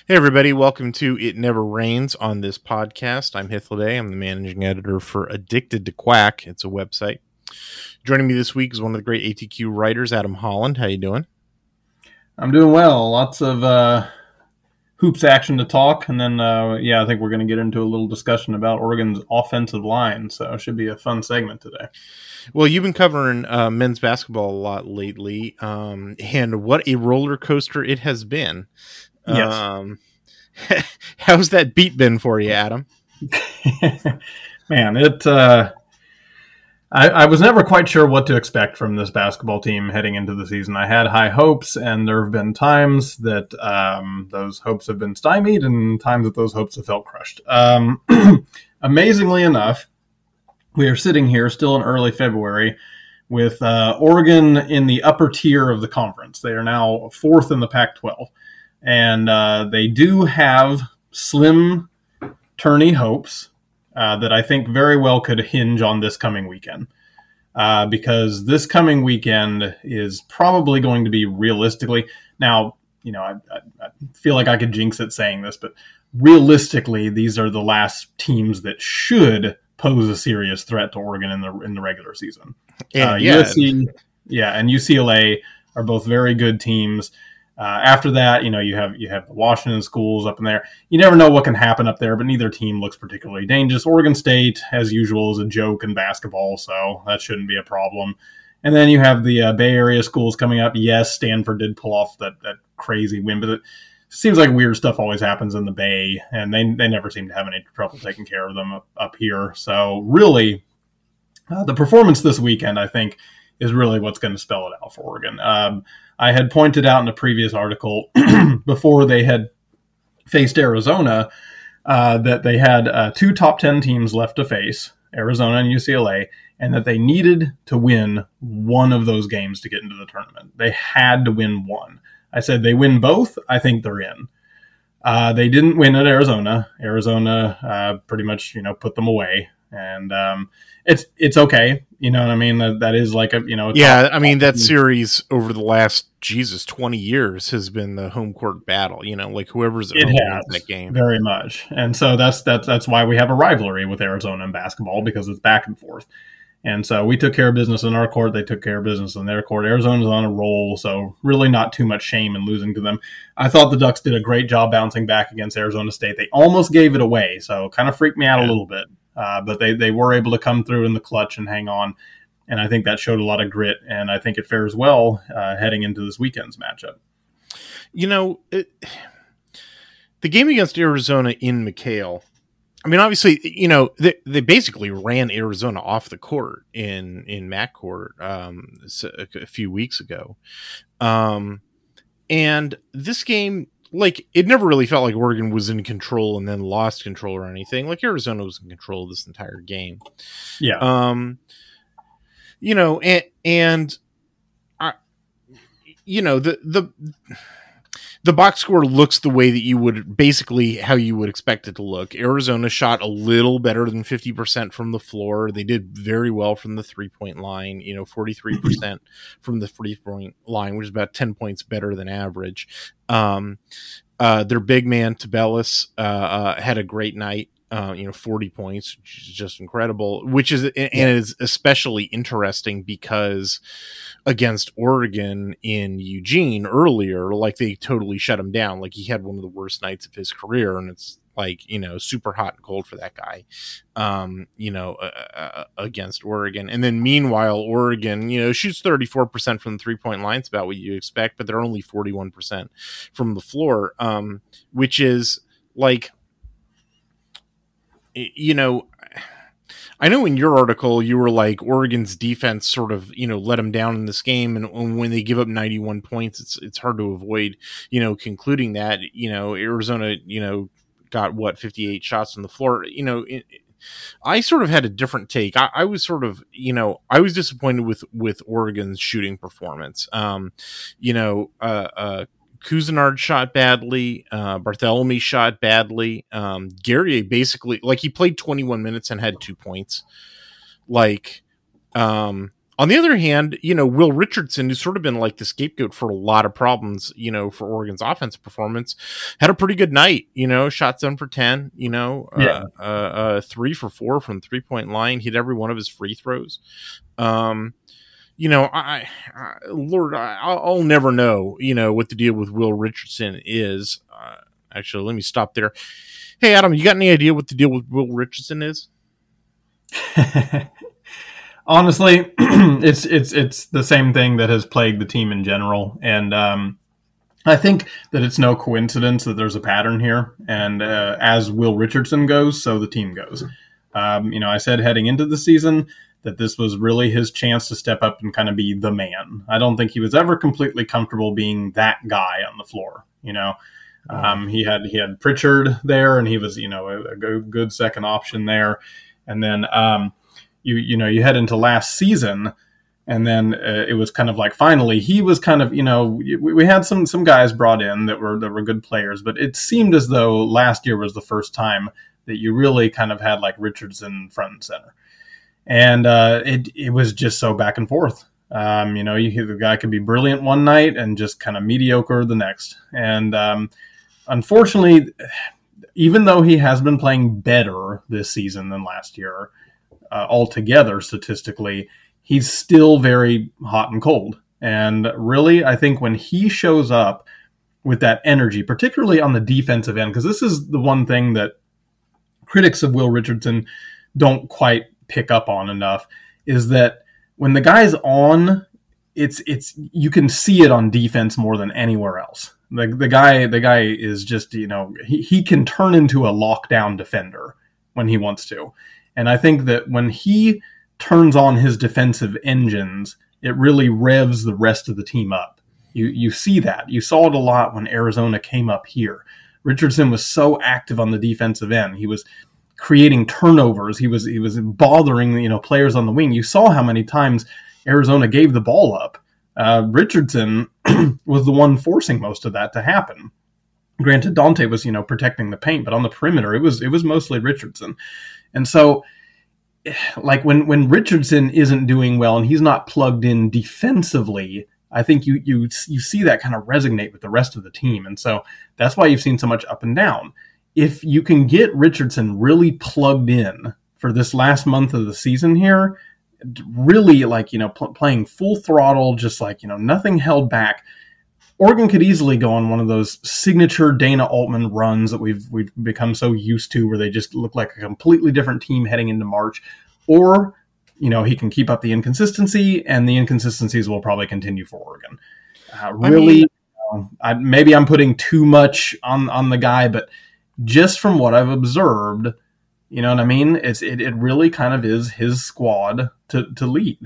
Hey, everybody. Welcome to It Never Rains on this podcast. I'm Hithliday. I'm the managing editor for Addicted to Quack. It's a website. Joining me this week is one of the great ATQ writers, Adam Holland. How you doing? I'm doing well. Lots of hoops action to talk. And then, I think we're going to get into a little discussion about Oregon's offensive line. So it should be a fun segment today. Well, you've been covering men's basketball a lot lately. And what a roller coaster it has been. Yes. How's that beat been for you, Adam? Man, I was never quite sure what to expect from this basketball team heading into the season. I had high hopes, and there have been times that those hopes have been stymied and times that those hopes have felt crushed. Amazingly enough, we are sitting here still in early February with Oregon in the upper tier of the conference. They are now fourth in the Pac-12. And they do have slim, tourney hopes that I think very well could hinge on this coming weekend. Because this coming weekend is probably going to be realistically... Now, I feel like I could jinx it saying this, but realistically, these are the last teams that should pose a serious threat to Oregon in the regular season. USC, and UCLA are both very good teams. After that, you have the Washington schools up in there. You never know what can happen up there, but neither team looks particularly dangerous. Oregon State, as usual, is a joke in basketball, so that shouldn't be a problem. And then you have the Bay Area schools coming up. Yes, Stanford did pull off that crazy win, but it seems like weird stuff always happens in the Bay, and they never seem to have any trouble taking care of them up here. So really, the performance this weekend, I think, is really what's going to spell it out for Oregon. I had pointed out in a previous article before they had faced Arizona that they had two top 10 teams left to face, Arizona and UCLA, and that they needed to win one of those games to get into the tournament. They had to win one. I said they win both, I think they're in. They didn't win at Arizona. Arizona pretty much, put them away. And it's okay. You know what I mean? That is like that series over the last 20 years has been the home court battle. Like whoever's at home wins that game. Very much. And so that's why we have a rivalry with Arizona in basketball, because it's back and forth. And so we took care of business in our court. They took care of business in their court. Arizona's on a roll, so really not too much shame in losing to them. I thought the Ducks did a great job bouncing back against Arizona State. They almost gave it away, so kind of freaked me out a little bit. But they were able to come through in the clutch and hang on. And I think that showed a lot of grit, and I think it fares well heading into this weekend's matchup. The game against Arizona in McKale, obviously, they basically ran Arizona off the court in MAC court a few weeks ago. And this game, it never really felt like Oregon was in control and then lost control or anything. Like Arizona was in control of this entire game. Yeah. The box score looks the way that you would basically how you would expect it to look. Arizona shot a little better than 50% from the floor. They did very well from the 3-point line, 43% from the 3-point line, which is about 10 points better than average. Their big man Tabellis had a great night. 40 points, which is just incredible, and is especially interesting because against Oregon in Eugene earlier, they totally shut him down. He had one of the worst nights of his career, and it's super hot and cold for that guy, against Oregon. And then meanwhile, Oregon, shoots 34% from the 3-point line. It's about what you expect, but they're only 41% from the floor, which is I know in your article you were like Oregon's defense sort of, let them down in this game, and when they give up 91 points, it's hard to avoid, concluding that, Arizona, got 58 shots on the floor. I sort of had a different take. I was sort of, I was disappointed with Oregon's shooting performance. Cousinard shot badly. Bartholomew shot badly. Guerrier basically, he played 21 minutes and had 2 points. On the other hand, Will Richardson, who's sort of been like the scapegoat for a lot of problems, for Oregon's offensive performance, had a pretty good night, shot 7 for 10, 3 for 4 from the 3-point line, hit every one of his free throws. Lord, I'll never know, what the deal with Will Richardson is. Actually, let me stop there. Hey, Adam, you got any idea what the deal with Will Richardson is? Honestly, it's the same thing that has plagued the team in general, and I think that it's no coincidence that there's a pattern here. And as Will Richardson goes, so the team goes. I said heading into the season that this was really his chance to step up and kind of be the man. I don't think he was ever completely comfortable being that guy on the floor. He had Pritchard there, and he was a good second option there, and then. You head into last season, and then it was kind of like finally he was kind of we had some guys brought in that were good players, but it seemed as though last year was the first time that you really kind of had like Richardson front and center, and it was just so back and forth. The guy could be brilliant one night and just kind of mediocre the next, and unfortunately, even though he has been playing better this season than last year. Altogether, statistically, he's still very hot and cold. And really, I think when he shows up with that energy, particularly on the defensive end, because this is the one thing that critics of Will Richardson don't quite pick up on enough, is that when the guy's on, it's you can see it on defense more than anywhere else. The guy is just, he can turn into a lockdown defender when he wants to. And I think that when he turns on his defensive engines, it really revs the rest of the team up. You see that. You saw it a lot when Arizona came up here. Richardson was so active on the defensive end. He was creating turnovers. He was bothering players on the wing. You saw how many times Arizona gave the ball up. Richardson was the one forcing most of that to happen. Granted, Dante was protecting the paint, but on the perimeter it was mostly Richardson. And so, like when Richardson isn't doing well and he's not plugged in defensively, I think you see that kind of resonate with the rest of the team. And so that's why you've seen so much up and down. If you can get Richardson really plugged in for this last month of the season here, really playing full throttle, just nothing held back, Oregon could easily go on one of those signature Dana Altman runs that we've become so used to, where they just look like a completely different team heading into March. Or, he can keep up the inconsistency, and the inconsistencies will probably continue for Oregon. Maybe I'm putting too much on the guy, but just from what I've observed, you know what I mean? It really kind of is his squad to lead.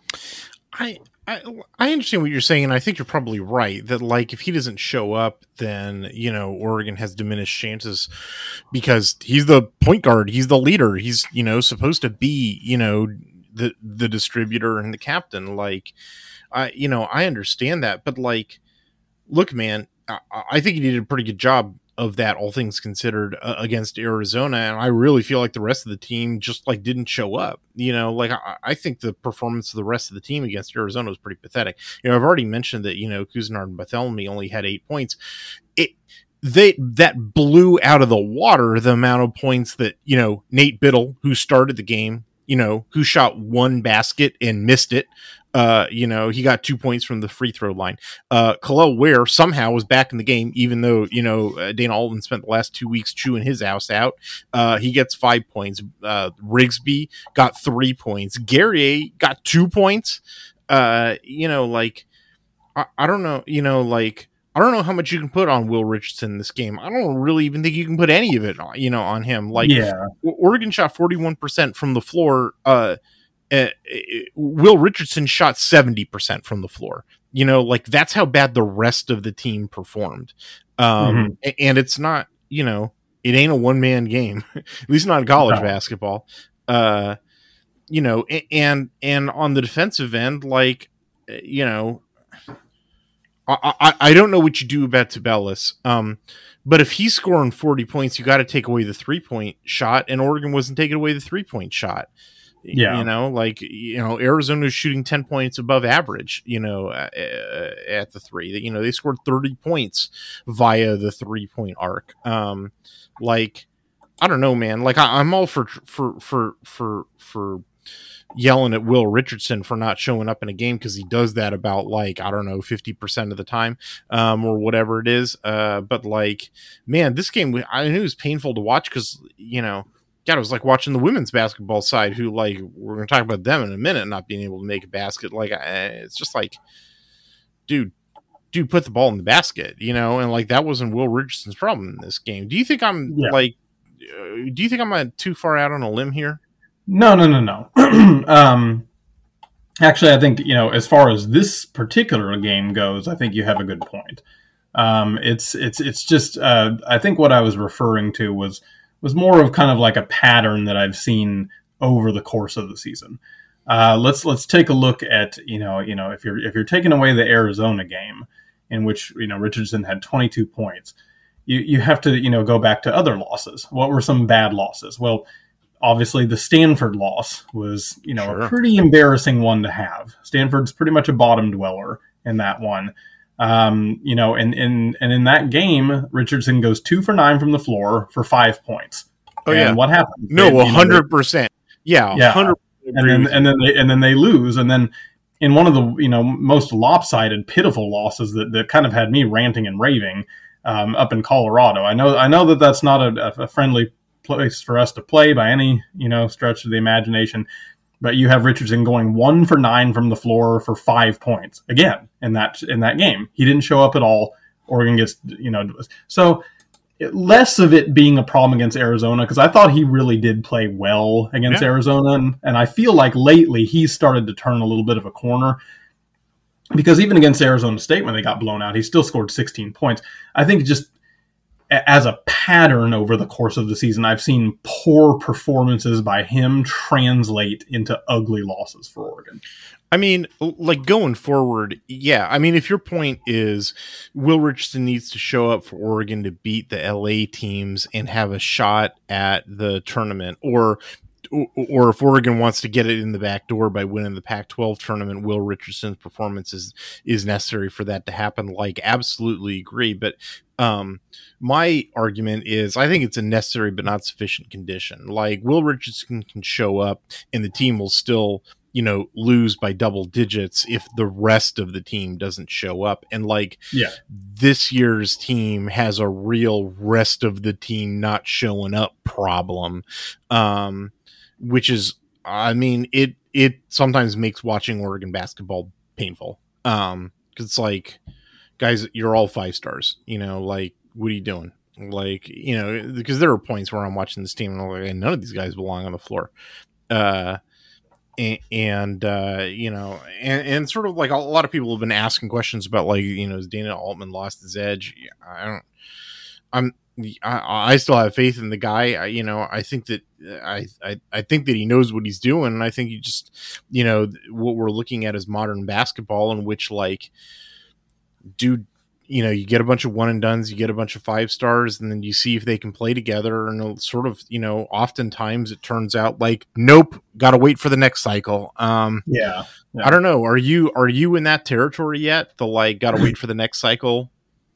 I understand what you're saying, and I think you're probably right that if he doesn't show up, then Oregon has diminished chances because he's the point guard, he's the leader, he's supposed to be the distributor and the captain. I understand that, but look, man, I think he did a pretty good job of that, all things considered, against Arizona, and I really feel like the rest of the team just didn't show up. I think the performance of the rest of the team against Arizona was pretty pathetic. I've already mentioned that Couisnard and Barthélemy only had 8 points. That blew out of the water the amount of points that Nate Biddle, who started the game, who shot one basket and missed it. He got 2 points from the free throw line. Kel'el Ware somehow was back in the game, even though, Dana Altman spent the last 2 weeks chewing his ass out. He gets 5 points. Rigsby got 3 points. Guerrier got 2 points. I don't know, I don't know how much you can put on Will Richardson in this game. I don't really even think you can put any of it, on him. Oregon shot 41% from the floor. Will Richardson shot 70% from the floor. That's how bad the rest of the team performed. And it's not, it ain't a one-man game, at least not in college basketball. And on the defensive end, I don't know what you do about Tubelis. But if he's scoring 40 points, you got to take away the 3-point shot, and Oregon wasn't taking away the 3-point shot. You Yeah. know, like, Arizona's shooting 10 points above average, at the three. They scored 30 points via the 3-point arc. Like, I don't know, man. Like, I'm all for yelling at Will Richardson for not showing up in a game, because he does that about, like, I don't know, 50% of the time, or whatever it is. But like, man, this game, I knew it was painful to watch, because God, it was like watching the women's basketball side, who, like, we're going to talk about them in a minute, not being able to make a basket. Like, it's just like, dude, put the ball in the basket, and like, that wasn't Will Richardson's problem in this game. Do you think I'm too far out on a limb here? No. Actually, I think, as far as this particular game goes, I think you have a good point. It's just, I think what I was referring to was more of kind of like a pattern that I've seen over the course of the season. Let's take a look at, if you're taking away the Arizona game, in which, Richardson had 22 points, you have to, go back to other losses. What were some bad losses? Well, obviously the Stanford loss was, Sure. a pretty embarrassing one to have. Stanford's pretty much a bottom dweller in that one. And in that game, Richardson goes 2 for 9 from the floor for 5 points. Oh, and yeah. what happened? No, 100%. Yeah, 100%. And then they lose. And then in one of the, most lopsided, pitiful losses that kind of had me ranting and raving, up in Colorado. I know that that's not a friendly place for us to play by any, stretch of the imagination. But you have Richardson going 1 for 9 from the floor for 5 points again in that game. He didn't show up at all. Oregon gets, so less of it being a problem against Arizona, because I thought he really did play well against Arizona, and I feel like lately he's started to turn a little bit of a corner. Because even against Arizona State, when they got blown out, he still scored 16 points. I think just as a pattern over the course of the season, I've seen poor performances by him translate into ugly losses for Oregon. I mean, like, going forward, yeah. I mean, if your point is Will Richardson needs to show up for Oregon to beat the LA teams and have a shot at the tournament, or if Oregon wants to get it in the back door by winning the Pac-12 tournament, Will Richardson's performance is necessary for that to happen. Like, absolutely agree. But my argument is, I think it's a necessary but not sufficient condition. Like, Will Richardson can show up and the team will still, lose by double digits if the rest of the team doesn't show up. And like, this year's team has a real rest of the team not showing up problem. Which is, I mean, it sometimes makes watching Oregon basketball painful. Cause it's like, guys, you're all 5 stars, like, what are you doing? Like, because there are points where I'm watching this team and I'm like, none of these guys belong on the floor. And sort of like, a lot of people have been asking questions about, like, has Dana Altman lost his edge? I still have faith in the guy. I think that I think that he knows what he's doing. And I think he just, what we're looking at is modern basketball, in which, like, dude, you get a bunch of 1 and dones, you get a bunch of 5 stars, and then you see if they can play together. And sort of, oftentimes it turns out like, nope, got to wait for the next cycle. Yeah. I don't know. Are you in that territory yet? The, like, got to wait for the next cycle.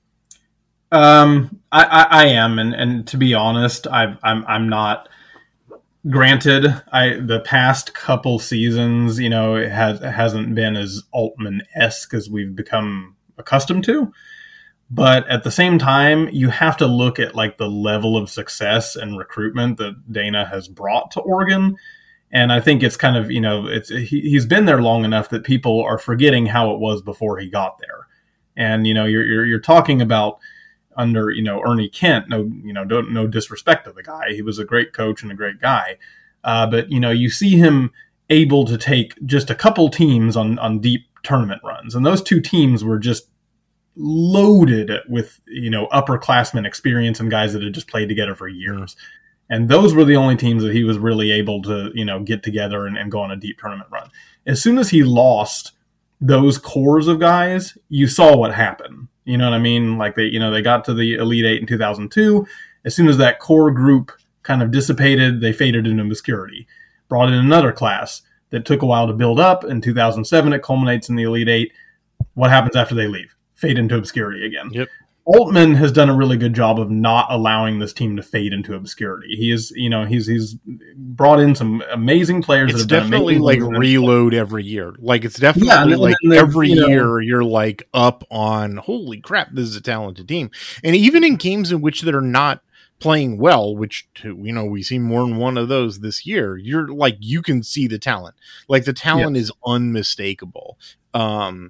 I am, and to be honest, I'm not. Granted, the past couple seasons, it hasn't been as Altman-esque as we've become accustomed to. But at the same time, you have to look at, like, the level of success and recruitment that Dana has brought to Oregon. And I think it's kind of, he's been there long enough that people are forgetting how it was before he got there. And, you're talking about under, Ernie Kent, no disrespect to the guy. He was a great coach and a great guy. But, you see him able to take just a couple teams on deep tournament runs. And those 2 teams were just loaded with, upperclassmen experience and guys that had just played together for years. And those were the only teams that he was really able to, get together and go on a deep tournament run. As soon as he lost those cores of guys, you saw what happened. You know what I mean? Like, they got to the Elite Eight in 2002. As soon as that core group kind of dissipated, they faded into obscurity. brought in another class that took a while to build up. In 2007, it culminates in the Elite Eight. What happens after they leave? Fade into obscurity again. Yep. Altman has done a really good job of not allowing this team to fade into obscurity. He is, he's brought in some amazing players. It's definitely like reload every year. Like it's definitely like every year you're like up on, holy crap, this is a talented team. And even in games in which they're not playing well, which, we see more than one of those this year, you're like, you can see the talent. Like the talent is unmistakable. And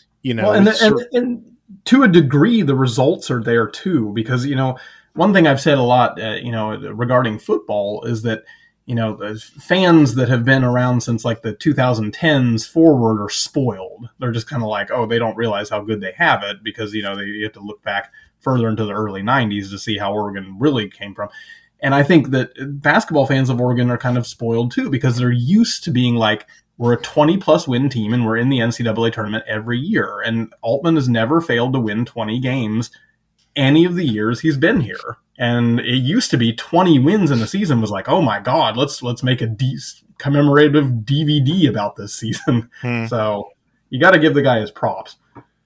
to a degree, the results are there too, because, one thing I've said a lot, regarding football is that, fans that have been around since like the 2010s forward are spoiled. They're just kind of like, oh, they don't realize how good they have it because, you have to look back further into the early 90s to see how Oregon really came from. And I think that basketball fans of Oregon are kind of spoiled too, because they're used to being like, we're a 20-plus win team, and we're in the NCAA tournament every year. And Altman has never failed to win 20 games any of the years he's been here. And it used to be 20 wins in a season was like, oh my God, let's make a commemorative DVD about this season. So you got to give the guy his props.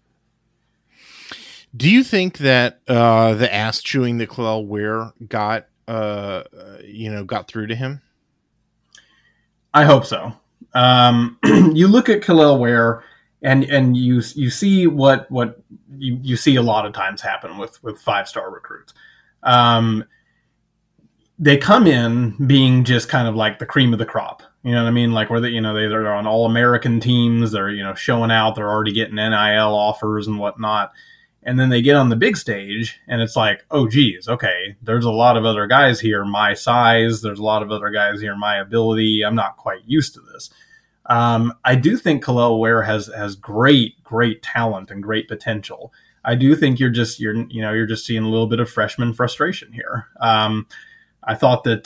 Do you think that the ass chewing that Kel'el Ware got through to him? I hope so. You look at Kel'el Ware and you see what you see a lot of times happen with 5-star recruits. They come in being just kind of like the cream of the crop. You know what I mean? Like where they're on all-American teams, they're, showing out, they're already getting NIL offers and whatnot. And then they get on the big stage and it's like, oh geez, okay, there's a lot of other guys here my size. There's a lot of other guys here my ability. I'm not quite used to this. I do think Kel'el Ware has great talent and great potential. I do think you're just seeing a little bit of freshman frustration here. I thought that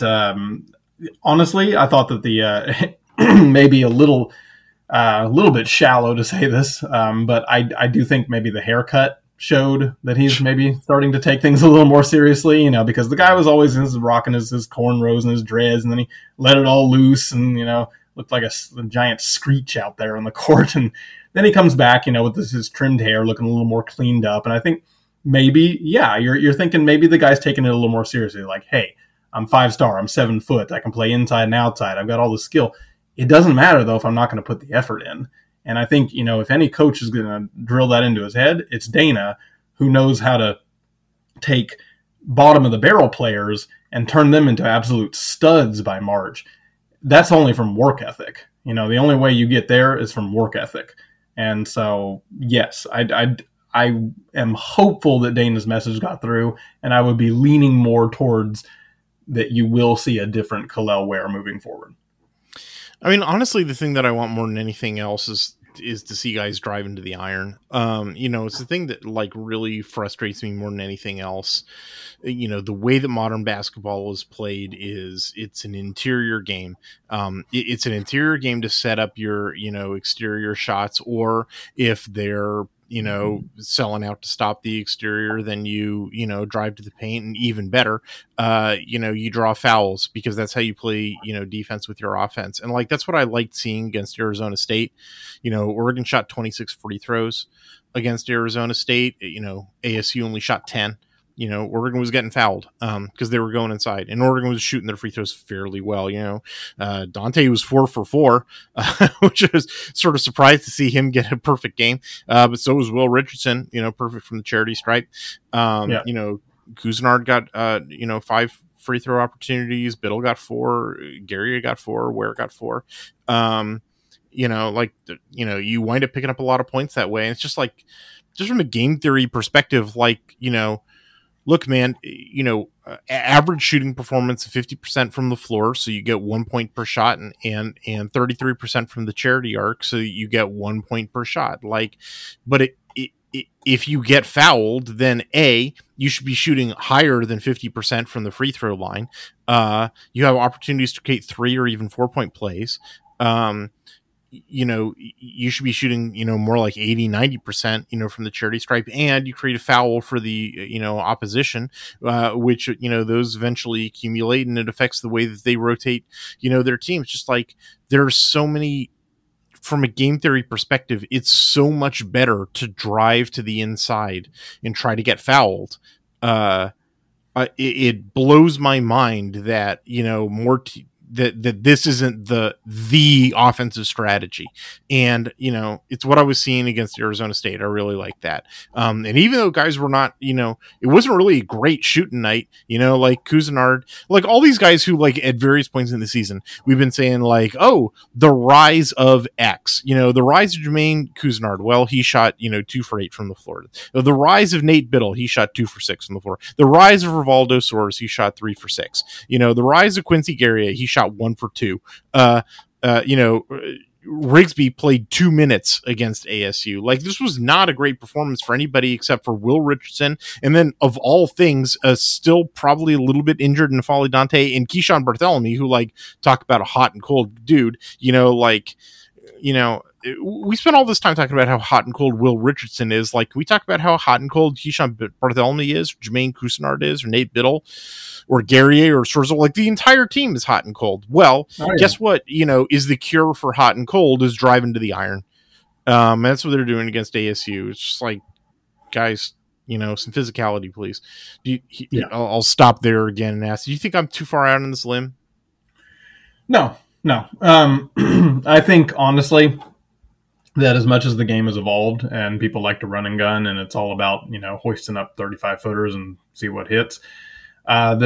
the maybe a little bit shallow to say this, but I do think maybe the haircut showed that he's maybe starting to take things a little more seriously, because the guy was always rocking his cornrows and his dreads, and then he let it all loose and, looked like a giant screech out there on the court. And then he comes back, with his trimmed hair looking a little more cleaned up. And I think maybe, you're thinking maybe the guy's taking it a little more seriously. Like, hey, I'm 5-star, I'm 7 foot, I can play inside and outside, I've got all the skill. It doesn't matter though if I'm not going to put the effort in. And I think, if any coach is going to drill that into his head, it's Dana, who knows how to take bottom of the barrel players and turn them into absolute studs by March. That's only from work ethic. The only way you get there is from work ethic. And so, yes, I am hopeful that Dana's message got through, and I would be leaning more towards that you will see a different Kel'el Ware moving forward. I mean, honestly, the thing that I want more than anything else is to see guys drive into the iron. It's the thing that like really frustrates me more than anything else. The way that modern basketball is played it's an interior game. It's an interior game to set up your, exterior shots, or if they're, selling out to stop the exterior, then you drive to the paint, and even better, you draw fouls, because that's how you play, defense with your offense. And like, that's what I liked seeing against Arizona State. Oregon shot 26 free throws against Arizona State. ASU only shot 10. Oregon was getting fouled because they were going inside, and Oregon was shooting their free throws fairly well. Dante was 4 for 4, which was sort of surprised to see him get a perfect game. But so was Will Richardson, perfect from the charity stripe. Couisnard got, 5 free throw opportunities. Biddle got 4. Gary got 4. Ware got 4. You wind up picking up a lot of points that way. And it's just like, just from a game theory perspective, like, look, man, average shooting performance of 50% from the floor, so you get 1 point per shot, and 33% from the charity arc, so you get 1 point per shot. Like, but if you get fouled, then you should be shooting higher than 50% from the free throw line. You have opportunities to create 3 or even 4 point plays. you should be shooting, more like 80-90%, from the charity stripe, and you create a foul for the, opposition, which, those eventually accumulate, and it affects the way that they rotate, their teams. Just like there are so many, from a game theory perspective, it's so much better to drive to the inside and try to get fouled. It blows my mind that, that this isn't the offensive strategy. And, it's what I was seeing against Arizona State. I really like that. And even though guys were not, it wasn't really a great shooting night, like Couisnard, like all these guys who, like, at various points in the season, we've been saying, like, oh, the rise of X, the rise of Jermaine Couisnard. Well, he shot, 2 for 8 from the floor. The rise of Nate Biddle, he shot 2 for 6 from the floor. The rise of Rivaldo Soares, he shot 3 for 6. The rise of Quincy Guerrier, he shot 1 for 2. Rigsby played 2 minutes against ASU. Like, this was not a great performance for anybody except for Will Richardson. And then, of all things, still probably a little bit injured N'Faly Dante and Keyshawn Bartholomew, who, like, talk about a hot and cold dude. We spent all this time talking about how hot and cold Will Richardson is. Like, can we talk about how hot and cold Keyshawn Bartholomew is, Jermaine Couisnard is, or Nate Biddle, or Guerrier, or Scherzer? Like, the entire team is hot and cold. Well, guess what? Is the cure for hot and cold is driving to the iron. That's what they're doing against ASU. It's just like, guys, some physicality, please. I'll stop there again and ask, do you think I'm too far out on this limb? No. I think, honestly, that as much as the game has evolved and people like to run and gun and it's all about, hoisting up 35 footers and see what hits, that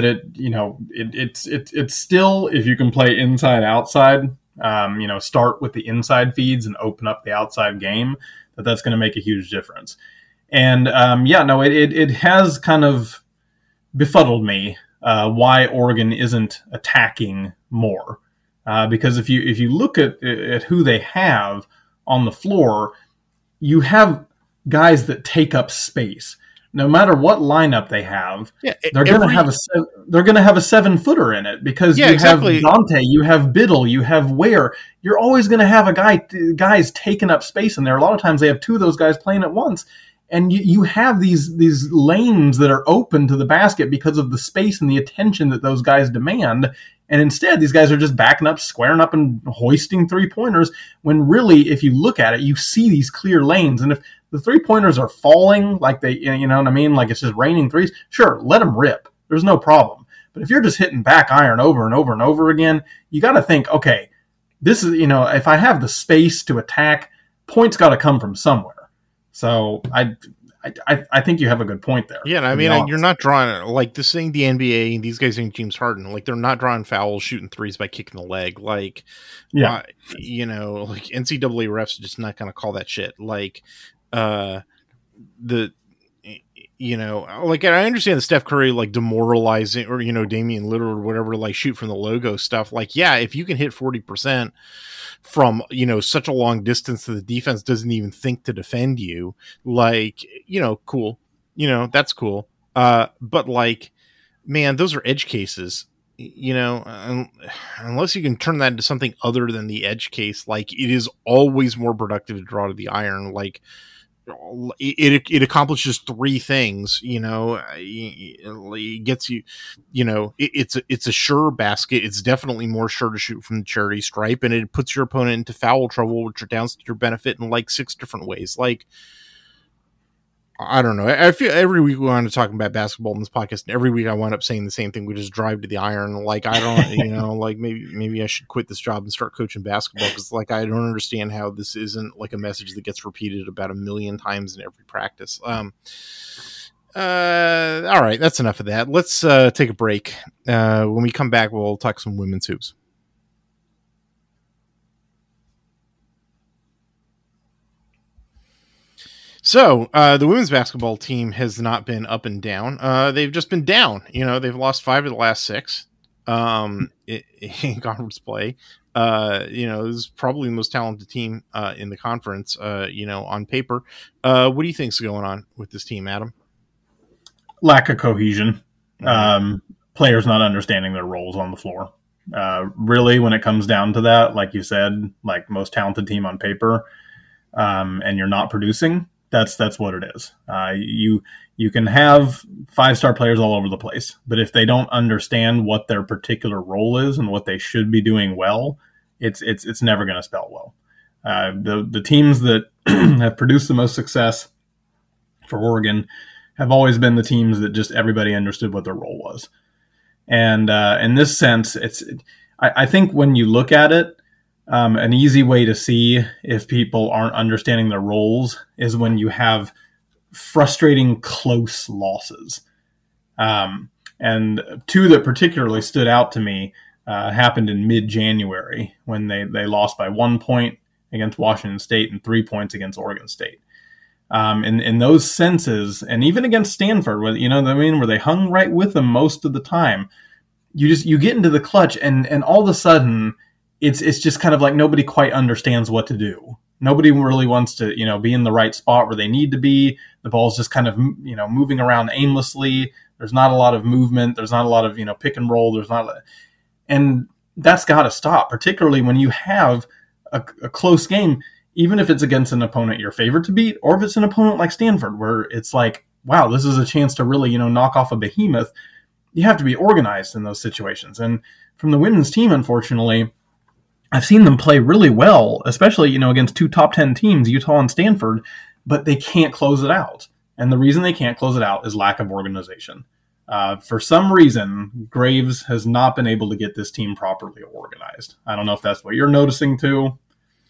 it's still, if you can play inside outside, start with the inside feeds and open up the outside game, that's going to make a huge difference. And it has kind of befuddled me why Oregon isn't attacking more, because if you look at who they have on the floor, you have guys that take up space. No matter what lineup they have, they're going to have a 7-footer in it, because you have Dante, you have Biddle, you have Ware. You're always going to have guys taking up space in there. A lot of times they have 2 of those guys playing at once, and you have these lanes that are open to the basket because of the space and the attention that those guys demand. And instead, these guys are just backing up, squaring up, and hoisting 3-pointers, when really, if you look at it, you see these clear lanes. And if the 3-pointers are falling, like they, you know what I mean? Like it's just raining threes, sure, let them rip. There's no problem. But if you're just hitting back iron over and over and over again, you got to think, okay, this is, if I have the space to attack, points got to come from somewhere. So I think you have a good point there. Yeah, I mean, you're not drawing, like, this thing, the NBA, and these guys think James Harden, like, they're not drawing fouls, shooting threes by kicking the leg. Like, like NCAA refs are just not going to call that shit. Like, like, I understand the Steph Curry, like, demoralizing, or, Damian Lillard or whatever, like, shoot from the logo stuff. Like, yeah, if you can hit 40% from, such a long distance that the defense doesn't even think to defend you, like, cool, that's cool. But, like, man, those are edge cases, unless you can turn that into something other than the edge case. Like, it is always more productive to draw to the iron. Like, it accomplishes 3 things. It gets you, it's a sure basket. It's definitely more sure to shoot from the charity stripe, and it puts your opponent into foul trouble, which redounds to your benefit in like 6 different ways. Like, I don't know. I feel every week we want to talk about basketball in this podcast, and every week I wind up saying the same thing. We just drive to the iron. Like, I don't, like, maybe I should quit this job and start coaching basketball, because, like, I don't understand how this isn't like a message that gets repeated about 1,000,000 times in every practice. All right, that's enough of that. Let's take a break. When we come back, we'll talk some women's hoops. So the women's basketball team has not been up and down. They've just been down. They've lost 5 of the last 6 in conference play. This is probably the most talented team in the conference, on paper. What do you think's going on with this team, Adam? Lack of cohesion. Players not understanding their roles on the floor. Really, when it comes down to that, like you said, like most talented team on paper, and you're not producing, that's what it is. You can have 5-star players all over the place, but if they don't understand what their particular role is and what they should be doing well, it's never going to spell well. The teams that have produced the most success for Oregon have always been the teams that just everybody understood what their role was. And in this sense, I think when you look at it, an easy way to see if people aren't understanding their roles is when you have frustrating close losses. And two that particularly stood out to me happened in mid-January when they lost by 1 point against Washington State and 3 points against Oregon State. In those senses, and even against Stanford, where they hung right with them most of the time, you get into the clutch, and all of a sudden, it's just kind of like nobody quite understands what to do. Nobody really wants to, be in the right spot where they need to be. The ball's just kind of, moving around aimlessly. There's not a lot of movement. There's not a lot of, pick and roll. And that's got to stop, particularly when you have a close game. Even if it's against an opponent you're favored to beat, or if it's an opponent like Stanford, where it's like, wow, this is a chance to really, knock off a behemoth, you have to be organized in those situations. And from the women's team, unfortunately, I've seen them play really well, especially, against 2 top 10 teams, Utah and Stanford, but they can't close it out. And the reason they can't close it out is lack of organization. For some reason, Graves has not been able to get this team properly organized. I don't know if that's what you're noticing too.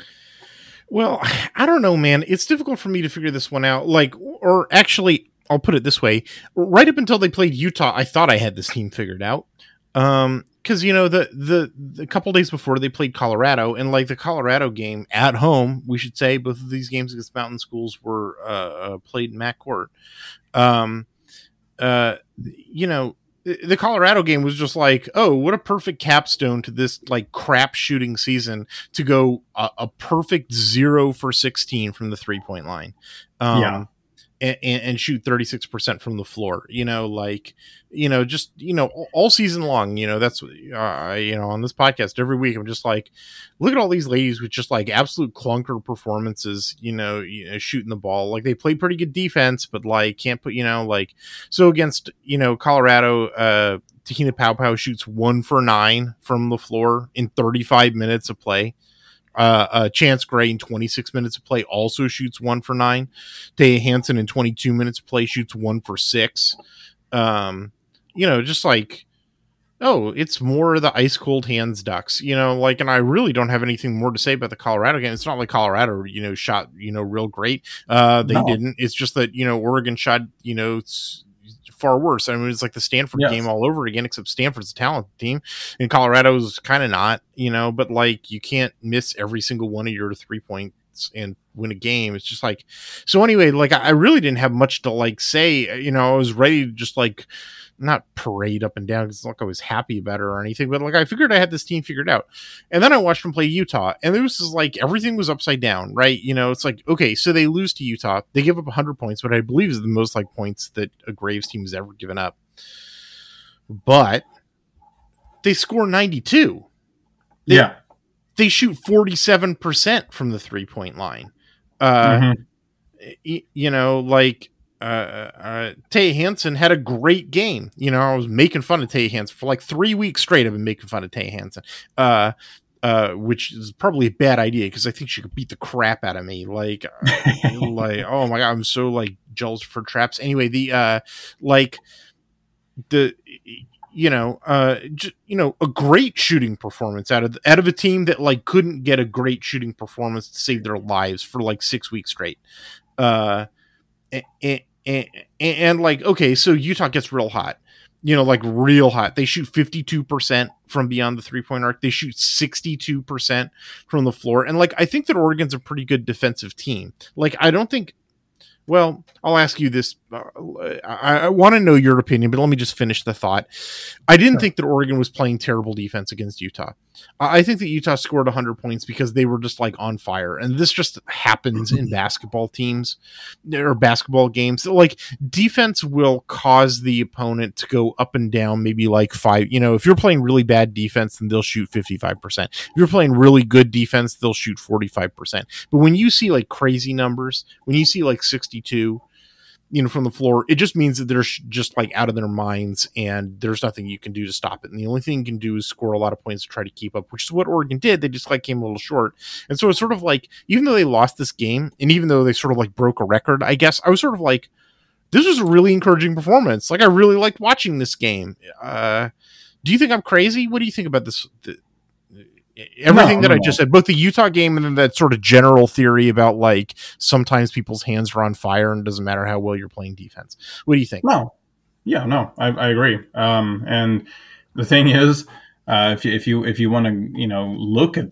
Well, I don't know, man. It's difficult for me to figure this one out. Or actually, I'll put it this way. Right up until they played Utah, I thought I had this team figured out. Because, the couple days before they played Colorado, and the Colorado game at home, we should say, both of these games against Mountain Schools were played in MAC court. The Colorado game was just like, oh, what a perfect capstone to this crap shooting season to go a perfect 0 for 16 from the 3-point line. And shoot 36% from the floor, all season long, that's, on this podcast every week, I'm just like, look at all these ladies with just absolute clunker performances, shooting the ball. They play pretty good defense, but can't put, so against, Colorado, Tahina Pau shoots 1 for 9 from the floor in 35 minutes of play. Chance Gray in 26 minutes of play also shoots 1 for 9. Taya Hansen in 22 minutes of play shoots 1 for 6. It's more of the ice cold hands Ducks, and I really don't have anything more to say about the Colorado game. It's not like Colorado, shot, real great. Didn't. It's just that, Oregon shot, far worse. I mean, it's like the Stanford game all over again, except Stanford's a talented team and Colorado's kind of not, but you can't miss every single one of your 3 points and win a game. It's just so anyway, I really didn't have much to say, I was ready to just not parade up and down because it's not like I was happy about it or anything, but I figured I had this team figured out. And then I watched them play Utah, and it was just everything was upside down, right? It's okay, so they lose to Utah, they give up 100 points, but I believe is the most points that a Graves team has ever given up. But they score 92. They shoot 47% from the 3-point line. Taya Hansen had a great game. I was making fun of Taya Hansen for 3 weeks straight. I've been making fun of Taya Hansen, which is probably a bad idea because I think she could beat the crap out of me. Oh my God, I'm so jealous for traps. Anyway, a great shooting performance out of a team that couldn't get a great shooting performance to save their lives for 6 weeks straight. Okay, so Utah gets real hot, real hot. They shoot 52% from beyond the 3-point arc. They shoot 62% from the floor. And I think that Oregon's a pretty good defensive team. I don't think, well, I'll ask you this. I want to know your opinion, but let me just finish the thought. I didn't think that Oregon was playing terrible defense against Utah. I think that Utah scored 100 points because they were just like on fire. And this just happens in basketball teams or basketball games. Like defense will cause the opponent to go up and down, maybe like five. You know, if you're playing really bad defense, then they'll shoot 55%. If you're playing really good defense, they'll shoot 45%. But when you see like crazy numbers, when you see like 62, from the floor, it just means that they're just like out of their minds and there's nothing you can do to stop it. And the only thing you can do is score a lot of points to try to keep up, which is what Oregon did. They just like came a little short. And so it's sort of like, even though they lost this game and even though they sort of like broke a record, I guess I was sort of like, this was a really encouraging performance. Like I really liked watching this game. Do you think I'm crazy? What do you think about this? Everything that I just said, both the Utah game and then that sort of general theory about like sometimes people's hands are on fire and it doesn't matter how well you're playing defense. What do you think? No, I agree. And the thing is, if you want to look at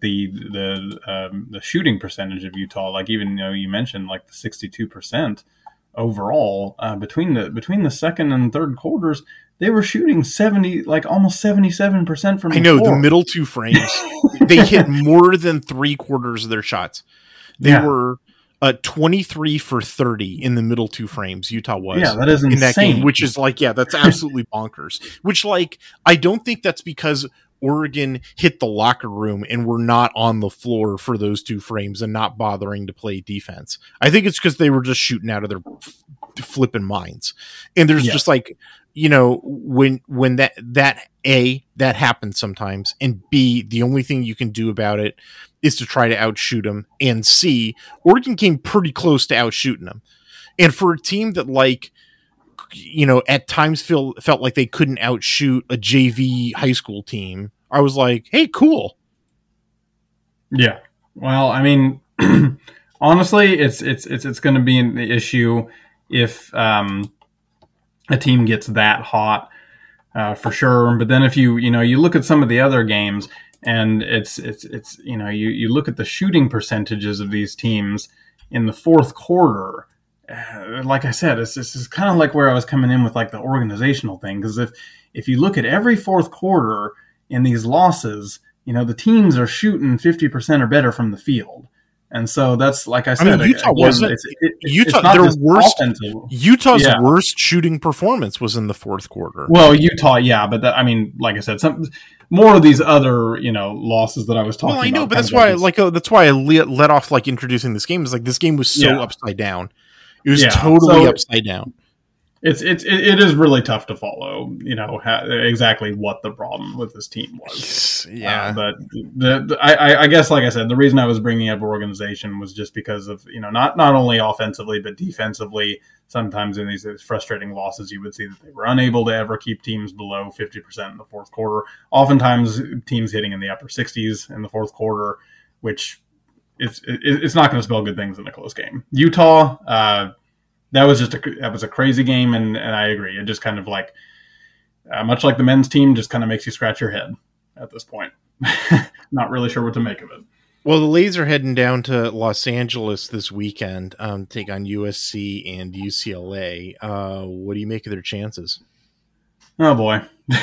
the shooting percentage of Utah, like even you mentioned like the 62% overall between the second and third quarters. They were shooting almost 77% from the floor. The middle two frames. They hit more than 3/4 of their shots. They were 23 for 30 in the middle two frames. Utah was. Yeah, that is insane. In that game, which is like, that's absolutely bonkers. Which like, I don't think that's because Oregon hit the locker room and were not on the floor for those two frames and not bothering to play defense. I think it's because they were just shooting out of their flipping minds. And there's just like, when that happens sometimes, and B, the only thing you can do about it is to try to outshoot them, and C, Oregon came pretty close to outshooting them. And for a team that like, at times felt like they couldn't outshoot a JV high school team, I was like, hey, cool. Yeah. Well, I mean, honestly, it's going to be an issue if a team gets that hot, for sure. But then if you look at some of the other games, and it's you look at the shooting percentages of these teams in the fourth quarter. Like I said, this is kind of like where I was coming in with like the organizational thing, because if you look at every fourth quarter in these losses, the teams are shooting 50% or better from the field. And so that's, like I said, Utah wasn't. Utah's worst shooting performance was in the fourth quarter. Well, Utah, but like I said, more of these other losses that I was talking about. Well, I know, but that's why I let off like introducing this game. Is like this game was so upside down. It was totally upside down. It is really tough to follow, exactly what the problem with this team was. But I guess, like I said, the reason I was bringing up organization was just because of, not only offensively, but defensively. Sometimes in these frustrating losses, you would see that they were unable to ever keep teams below 50% in the fourth quarter. Oftentimes teams hitting in the upper 60s in the fourth quarter, which it's not going to spell good things in a close game. Utah, that was a crazy game, and I agree. It just kind of like, much like the men's team, just kind of makes you scratch your head at this point. Not really sure what to make of it. Well, the Lays are heading down to Los Angeles this weekend to take on USC and UCLA. What do you make of their chances? Oh boy.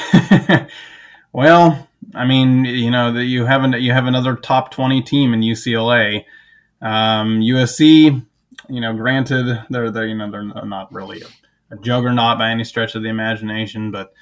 Well, I mean, you have another top 20 team in UCLA. USC. Granted, they're not really a juggernaut by any stretch of the imagination, but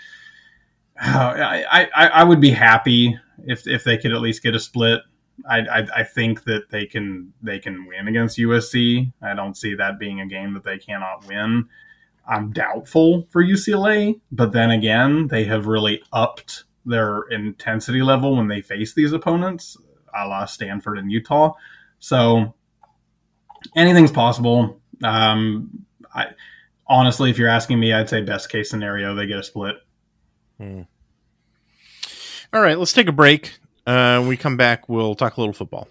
I would be happy if they could at least get a split. I think that they can win against USC. I don't see that being a game that they cannot win. I'm doubtful for UCLA, but then again, they have really upped their intensity level when they face these opponents, a la Stanford and Utah. So anything's possible. Honestly, if you're asking me, I'd say best case scenario, they get a split. All right, let's take a break. When we come back, we'll talk a little football.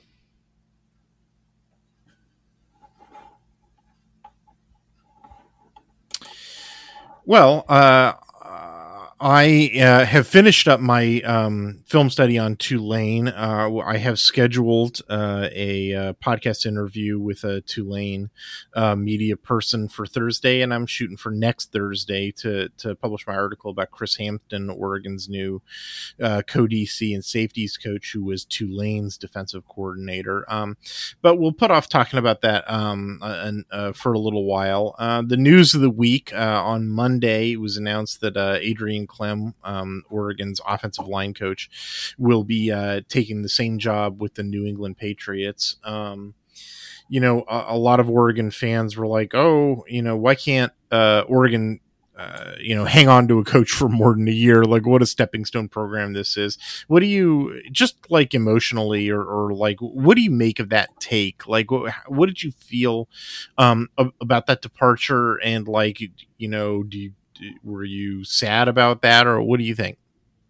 Well, I have finished up my film study on Tulane. I have scheduled a podcast interview with a Tulane media person for Thursday, and I'm shooting for next Thursday to publish my article about Chris Hampton, Oregon's new co-DC and safeties coach, who was Tulane's defensive coordinator. But we'll put off talking about that for a little while. The news of the week, on Monday, it was announced that Adrian Clem, Oregon's offensive line coach, will be taking the same job with the New England Patriots. A lot of Oregon fans were like, oh, why can't Oregon hang on to a coach for more than a year? Like, what a stepping stone program this is. What do you, just like emotionally, or like, what do you make of that take? Like, what did you feel about that departure? And like, were you sad about that, or what do you think?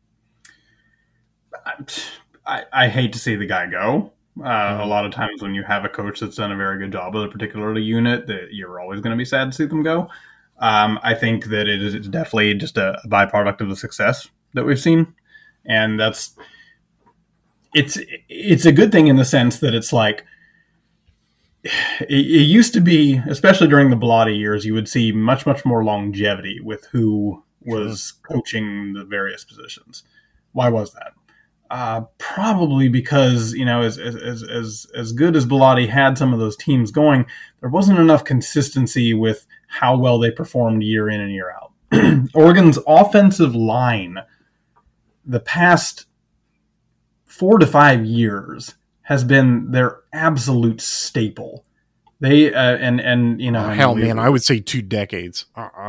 I hate to see the guy go. A lot of times when you have a coach that's done a very good job with a particular unit, that you're always going to be sad to see them go. I think that it's definitely just a byproduct of the success that we've seen. And it's a good thing in the sense that it's like, it used to be, especially during the Bellotti years, you would see much, much more longevity with who was coaching the various positions. Why was that? Probably because, as good as Bellotti had some of those teams going, there wasn't enough consistency with how well they performed year in and year out. Oregon's offensive line, the past 4 to 5 years, has been their absolute staple. They I would say 2 decades.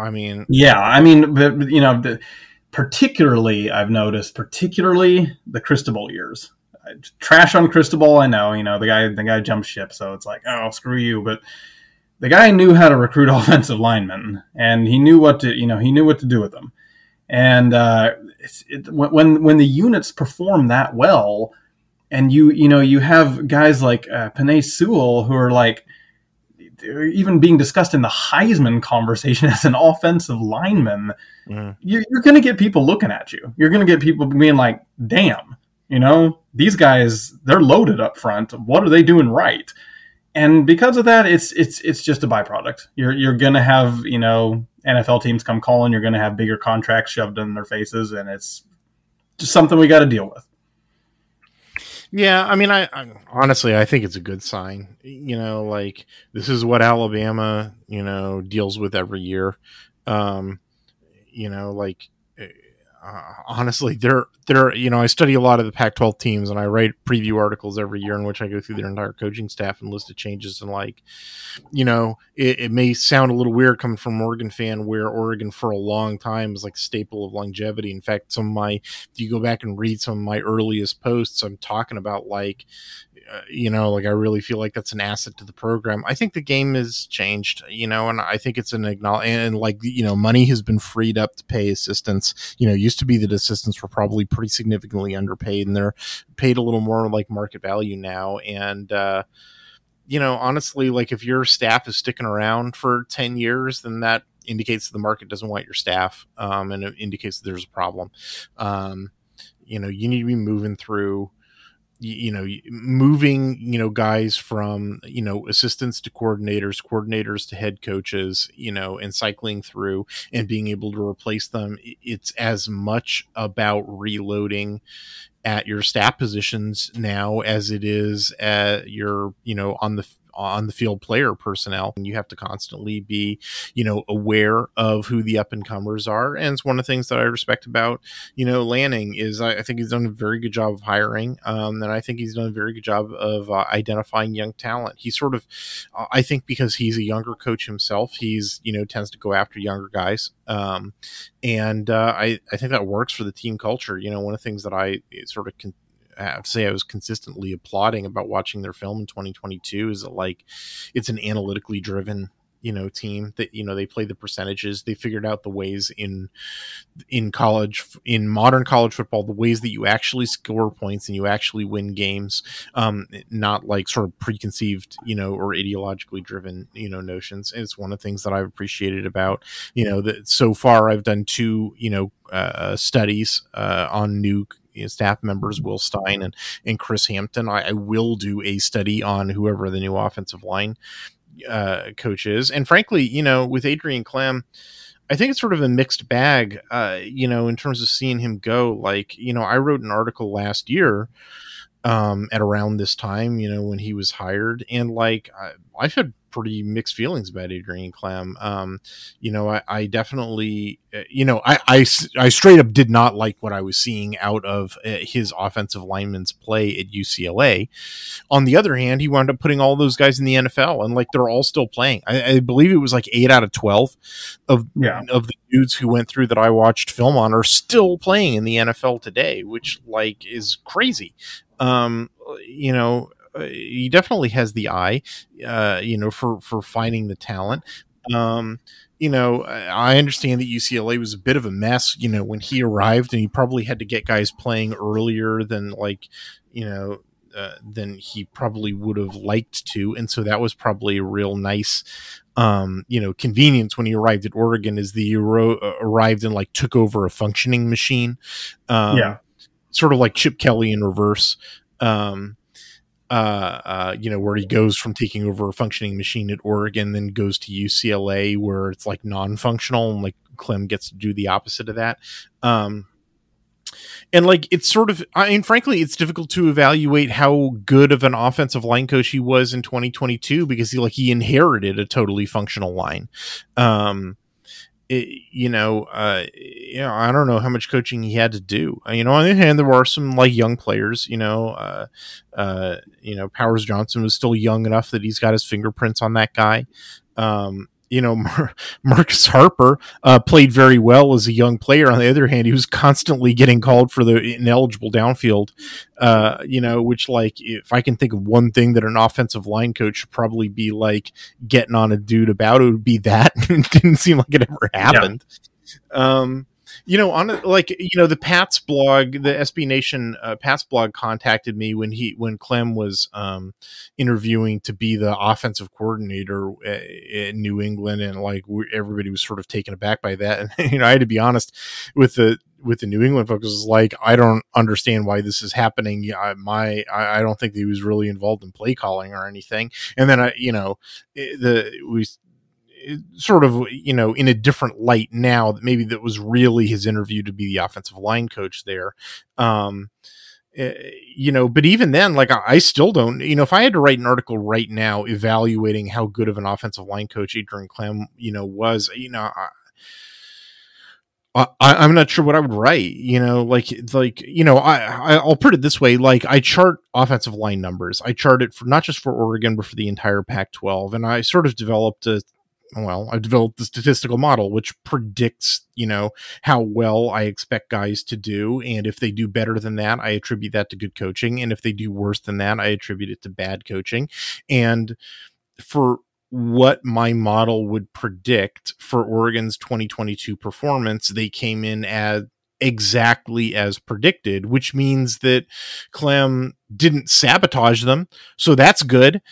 Particularly, I've noticed, the Cristobal years. Trash on Cristobal, I know. The guy jumped ship, so it's like, oh, screw you. But the guy knew how to recruit offensive linemen, and he knew what to do with them. And when the units perform that well, and you have guys like Penei Sewell, who are like, even being discussed in the Heisman conversation as an offensive lineman, you're going to get people looking at you. You're going to get people being like, damn, these guys, they're loaded up front. What are they doing right? And because of that, it's just a byproduct. You're going to have, NFL teams come calling. You're going to have bigger contracts shoved in their faces, and it's just something we got to deal with. Yeah, I honestly, I think it's a good sign. Like, this is what Alabama, deals with every year. Honestly, they're I study a lot of the Pac-12 teams, and I write preview articles every year in which I go through their entire coaching staff and list of changes. And like, it may sound a little weird coming from an Oregon fan, where Oregon for a long time is like a staple of longevity. In fact, if you go back and read some of my earliest posts, I'm talking about like, I really feel like that's an asset to the program. I think the game has changed, and I think it's an and like, money has been freed up to pay assistants. Used to be that assistants were probably pretty significantly underpaid, and they're paid a little more like market value now. And, honestly, like, if your staff is sticking around for 10 years, then that indicates the market doesn't want your staff. And it indicates that there's a problem. You need to be moving through, guys from, assistants to coordinators to head coaches, and cycling through and being able to replace them. It's as much about reloading at your staff positions now as it is at your, on the field player personnel. And you have to constantly be, aware of who the up and comers are. And it's one of the things that I respect about, Lanning is I think he's done a very good job of hiring. And I think he's done a very good job of identifying young talent. He sort of, I think because he's a younger coach himself, he's, tends to go after younger guys. And I think that works for the team culture. One of the things that I sort of I have to say I was consistently applauding about watching their film in 2022 is that, like, it's an analytically driven team that, they played the percentages. They figured out the ways in college, in modern college football, the ways that you actually score points and you actually win games, not like sort of preconceived, or ideologically driven, notions. And it's one of the things that I've appreciated about, that so far I've done two, studies on new staff members, Will Stein and Chris Hampton. I will do a study on whoever the new offensive line coach is. And frankly, with Adrian Klemm, I think it's sort of a mixed bag, in terms of seeing him go. Like, I wrote an article last year at around this time, when he was hired. And like, I've had pretty mixed feelings about Adrian Klemm. I definitely, I straight up did not like what I was seeing out of his offensive lineman's play at UCLA. On the other hand, he wound up putting all those guys in the NFL, and like, they're all still playing. I believe it was like 8 out of 12 of the dudes who went through that I watched film on are still playing in the NFL today, which like is crazy. He definitely has the eye, for finding the talent. I understand that UCLA was a bit of a mess, when he arrived, and he probably had to get guys playing earlier than than he probably would have liked to. And so that was probably a real nice, convenience when he arrived at Oregon, is the arrived and like took over a functioning machine. Sort of like Chip Kelly in reverse. Where he goes from taking over a functioning machine at Oregon, then goes to UCLA where it's like non-functional, and like Klemm gets to do the opposite of that. And like, it's sort of, frankly, it's difficult to evaluate how good of an offensive line coach he was in 2022, because he inherited a totally functional line. I don't know how much coaching he had to do. On the other hand, there were some like young players, Powers Johnson was still young enough that he's got his fingerprints on that guy. Marcus Harper played very well as a young player. On the other hand, he was constantly getting called for the ineligible downfield, which, like, if I can think of one thing that an offensive line coach should probably be like getting on a dude about, it would be that. It didn't seem like it ever happened. The Pats blog, the SB Nation Pats blog contacted me when Klemm was interviewing to be the offensive coordinator in New England, and like everybody was sort of taken aback by that. And I had to be honest with the New England folks. Is like, I don't understand why this is happening. I don't think that he was really involved in play calling or anything. And then we sort of, in a different light now, that maybe that was really his interview to be the offensive line coach there. But even then, like, I still don't, if I had to write an article right now evaluating how good of an offensive line coach Adrian Klemm, was, I'm not sure what I would write, I'll put it this way. Like, I chart offensive line numbers. I chart it for not just for Oregon, but for the entire Pac-12. And I sort of developed I've developed the statistical model, which predicts, how well I expect guys to do. And if they do better than that, I attribute that to good coaching. And if they do worse than that, I attribute it to bad coaching. And for what my model would predict for Oregon's 2022 performance, they came in at exactly as predicted, which means that Klemm didn't sabotage them. So that's good.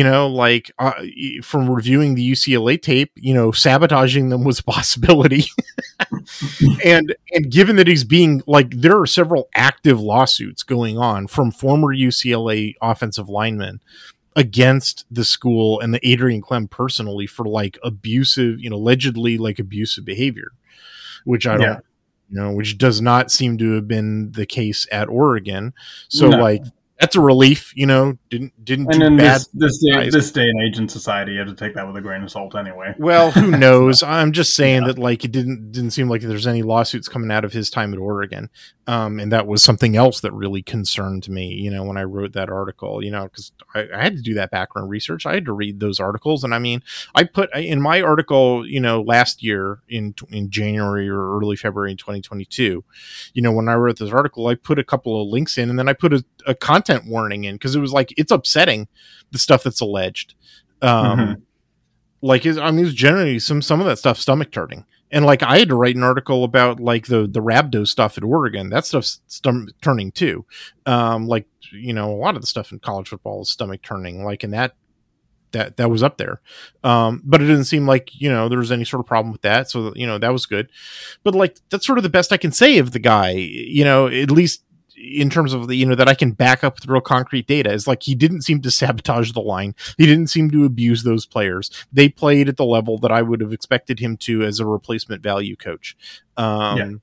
From reviewing the UCLA tape, sabotaging them was a possibility. and given that he's being like, there are several active lawsuits going on from former UCLA offensive linemen against the school and the Adrian Klemm personally for like abusive, allegedly like abusive behavior, which I don't, which does not seem to have been the case at Oregon. So like, that's a relief, didn't and do in bad. This day and age in society, you have to take that with a grain of salt anyway. Well, who knows? I'm just saying that like, it didn't seem like there's any lawsuits coming out of his time at Oregon. And that was something else that really concerned me, when I wrote that article, because I had to do that background research. I had to read those articles. And I mean, I put in my article, last year in January or early February in 2022, when I wrote this article, I put a couple of links in, and then I put a content warning in, because it was like, it's upsetting, the stuff that's alleged. Like, I mean, it was generally some of that stuff stomach turning. And like, I had to write an article about like the rhabdo stuff at Oregon. That stuff's stomach turning too. Like, you know, a lot of the stuff in college football is stomach turning. Like, and that was up there. But it didn't seem like, you know, there was any sort of problem with that. So, you know, that was good. But like, that's sort of the best I can say of the guy, you know, at least in terms of the, you know, that I can back up with real concrete data, is like, he didn't seem to sabotage the line. He didn't seem to abuse those players. They played at the level that I would have expected him to as a replacement value coach. I've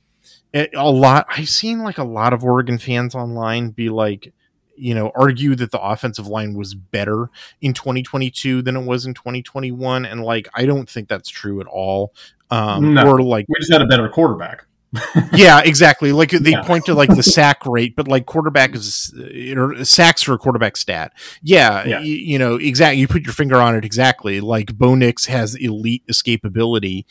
seen like a lot of Oregon fans online be like, you know, argue that the offensive line was better in 2022 than it was in 2021. And like, I don't think that's true at all. No, or like, we just had a better quarterback. Yeah, exactly. Like they point to like the sack rate, but like quarterback is, or sacks are a quarterback stat. Yeah. You know, exactly. You put your finger on it. Exactly. Like Bo Nix has elite escapability.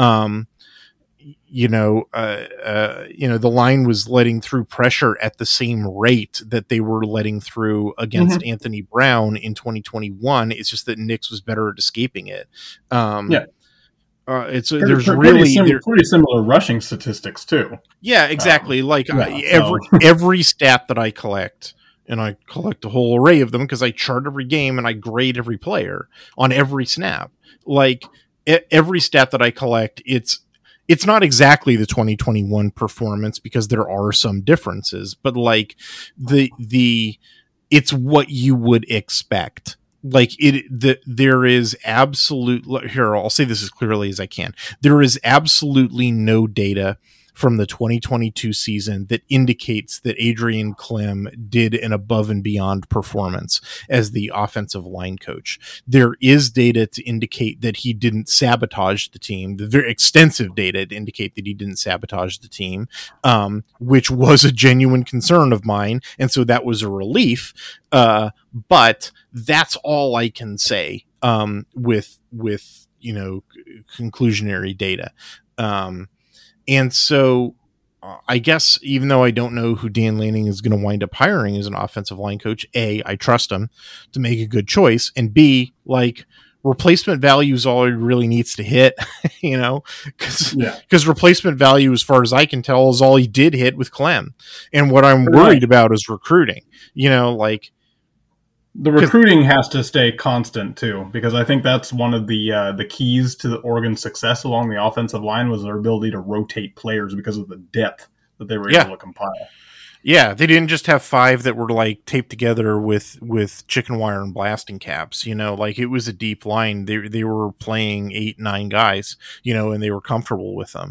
You know, the line was letting through pressure at the same rate that they were letting through against Anthony Brown in 2021. It's just that Nix was better at escaping it. There's pretty similar rushing statistics too. Yeah, exactly. Every stat that I collect, and I collect a whole array of them because I chart every game and I grade every player on every snap. Like every stat that I collect, it's not exactly the 2021 performance because there are some differences, but like it's what you would expect. Like there is absolute, here, I'll say this as clearly as I can. There is absolutely no data from the 2022 season that indicates that Adrian Klemm did an above and beyond performance as the offensive line coach. There is data to indicate that he didn't sabotage the team. The very extensive data to indicate that he didn't sabotage the team, which was a genuine concern of mine. And so that was a relief. But that's all I can say, with, you know, conclusionary data. And so I guess even though I don't know who Dan Lanning is going to wind up hiring as an offensive line coach, A, I trust him to make a good choice, and B, like, replacement value is all he really needs to hit, you know, because replacement value, as far as I can tell, is all he did hit with Clem. And what I'm worried about is recruiting, you know, like, the recruiting has to stay constant too, because I think that's one of the keys to the Oregon's success along the offensive line was their ability to rotate players because of the depth that they were able to compile. Yeah, they didn't just have 5 that were like taped together with chicken wire and blasting caps. You know, like it was a deep line. They were playing 8-9 guys, you know, and they were comfortable with them.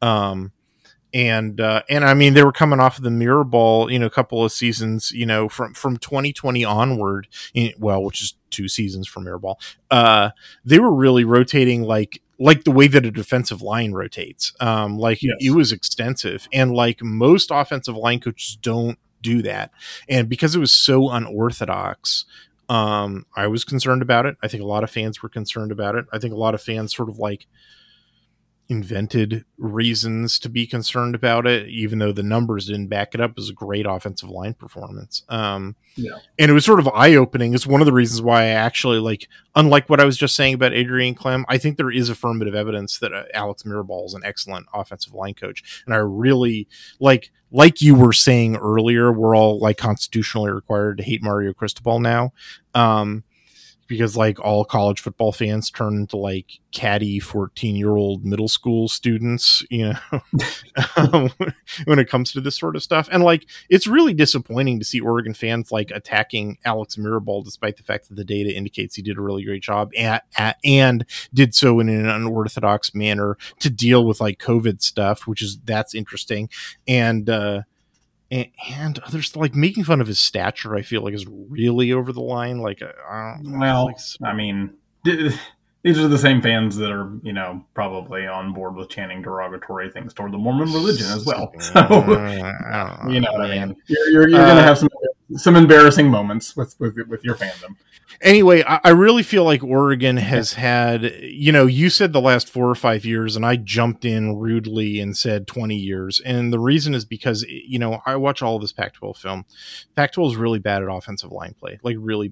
And I mean, they were coming off of the Mirror Ball, you know, a couple of seasons, you know, from 2020 onward, which is 2 seasons from Mirror Ball. They were really rotating like the way that a defensive line rotates. It was extensive, and like most offensive line coaches don't do that. And because it was so unorthodox, I was concerned about it. I think a lot of fans were concerned about it. I think a lot of fans sort of like invented reasons to be concerned about it, even though the numbers didn't back it up. It was a great offensive line performance. And it was sort of eye-opening. It's one of the reasons why I actually, like, unlike what I was just saying about Adrian Klemm, I think there is affirmative evidence that Alex Mirabal is an excellent offensive line coach. And I really, like you were saying earlier, we're all like constitutionally required to hate Mario Cristobal now. Because like all college football fans turn into like catty 14-year-old middle school students, you know, when it comes to this sort of stuff. And like, it's really disappointing to see Oregon fans like attacking Alex Mirabal, despite the fact that the data indicates he did a really great job and did so in an unorthodox manner to deal with like COVID stuff, that's interesting. And others, like, making fun of his stature, I feel like is really over the line. Like, I mean, these are the same fans that are, you know, probably on board with chanting derogatory things toward the Mormon religion as well. So, you know what I mean? You're going to have some embarrassing moments with your fandom. Anyway, I really feel like Oregon has had, you know, you said the last 4 or 5 years, and I jumped in rudely and said 20 years. And the reason is because, you know, I watch all of this Pac-12 film. Pac-12 is really bad at offensive line play, like really bad.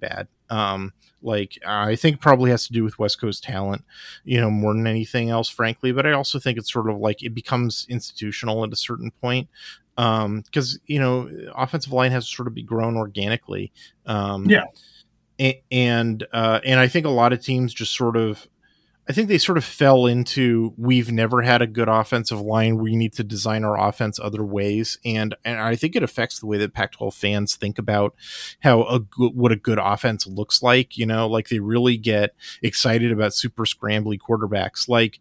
Like, I think probably has to do with West Coast talent, more than anything else, frankly. But I also think it's sort of like it becomes institutional at a certain point, because offensive line has to sort of be grown organically. And I think a lot of teams just I think they sort of fell into, we've never had a good offensive line. We need to design our offense other ways. And I think it affects the way that Pac-12 fans think about what a good offense looks like. Like they really get excited about super scrambly quarterbacks. Like,